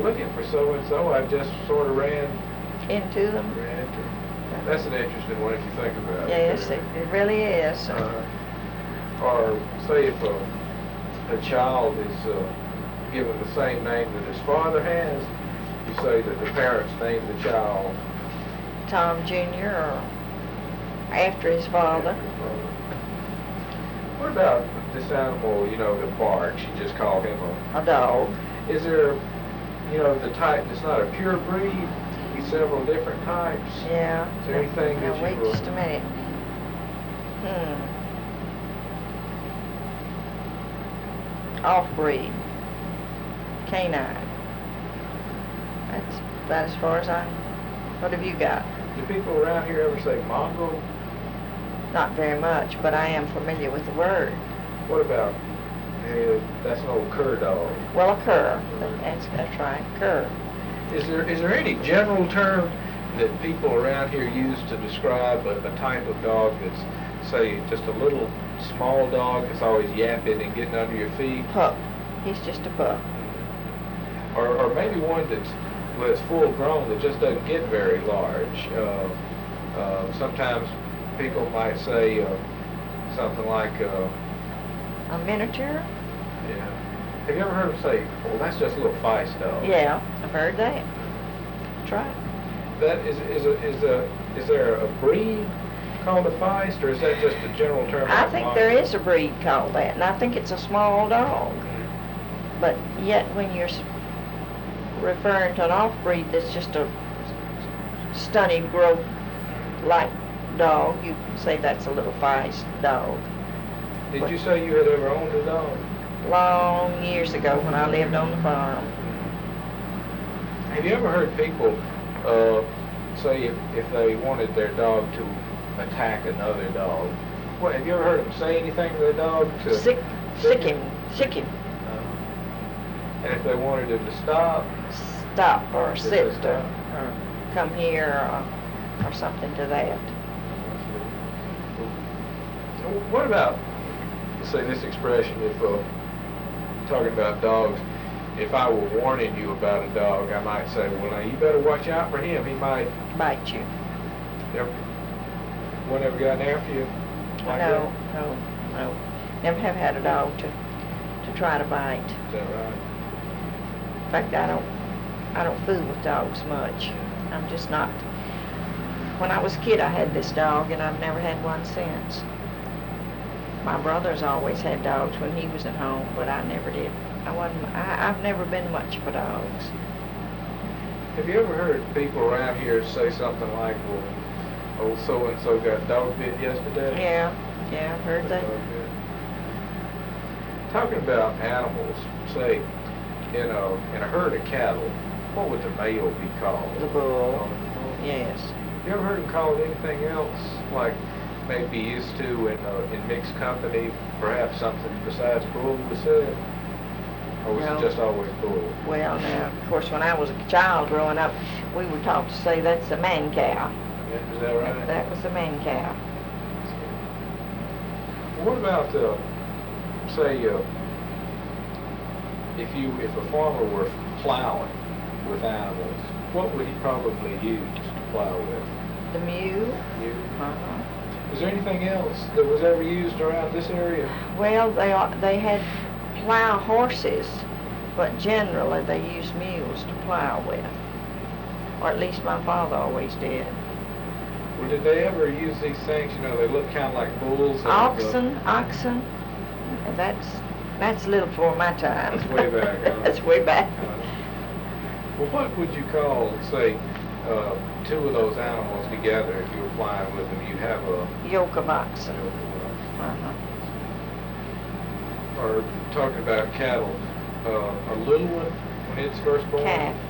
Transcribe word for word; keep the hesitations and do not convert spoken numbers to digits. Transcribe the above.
looking for so-and-so, I just sort of ran into them. Ran into them. That's an interesting one if you think about yes, it. Yes, it, it really is. Uh, or say if a, a child is uh, given the same name that his father has, you say that the parents named the child Tom Junior or after his father. After his father. What about this animal, you know, that barks? You just call him a... A dog. Is there, you know, the type, it's not a pure breed, it's several different types. Yeah. Is there anything now, that wait you... Wait just a minute. Hmm. Off-breed. Canine. That's about as far as I... What have you got? Do people around here ever say mongrel? Not very much, but I am familiar with the word. What about, uh, that's an old cur dog. Well, a cur. That's, that's right, cur. Is there is there any general term that people around here use to describe a, a type of dog that's, say, just a little small dog that's always yapping and getting under your feet? Pup. He's just a pup. Or, or maybe one that's, well, it's full grown that just doesn't get very large. Uh, uh, sometimes people might say uh, something like, uh, a miniature? Yeah. Have you ever heard them say, well, that's just a little feist dog? Yeah, I've heard that. That's right. That is, is, a, is, a, is there a breed called a feist, or is that just a general term? I think there is a breed called that, and I think it's a small dog. Mm-hmm. But yet when you're referring to an off-breed that's just a stunted growth like dog, you can say that's a little feist dog. Did but you say you had ever owned a dog? Long years ago when I lived on the farm. Have you ever heard people uh, say if, if they wanted their dog to attack another dog? What, have you ever heard them say anything to their dog? To sick, sick him, sick him. Uh, and if they wanted him to stop? Stop or sit stop? or, or come here or, or something to that. What about, say, this expression, if uh, talking about dogs, if I were warning you about a dog, I might say, well, now you better watch out for him. He might bite you. Never, one ever gotten after you? Like no, that? no, no. Never have had a dog to to try to bite. Is that right? In fact, I don't I don't fool with dogs much. I'm just not. When I was a kid, I had this dog, and I've never had one since. My brother's always had dogs when he was at home, but I never did. I wasn't. I, I've never been much for dogs. Have you ever heard people around here say something like, "Well, old so and so got dog bit yesterday"? Yeah, yeah, I've heard that. Talking about animals, say in a in a herd of cattle, what would the male be called? The bull. Oh, the bull. Yes. You ever heard him called anything else, like maybe used to in uh, in mixed company, perhaps something besides bull was said? Or was No. it just always bull? Well, now, of course, when I was a child growing up, we were taught to say that's a man cow. Yeah, is that right? That was a man cow. What about, uh, say, uh, if you if a farmer were plowing with animals, what would he probably use to plow with? The mule. You? Uh-huh. Is there anything else that was ever used around this area? Well, they are, they had plow horses, but generally they used mules to plow with. Or at least my father always did. Well, did they ever use these things? You know, they look kind of like bulls. and, uh, Oxen, oxen. That's that's little before my time. That's way back, huh? That's way back. Uh, well, what would you call, say, uh, two of those animals together if you were flying with them? You have a Yoke of oxen. yoke of Uh-huh. oxen. Or talking about cattle, uh, a little one when it's first born. Calf.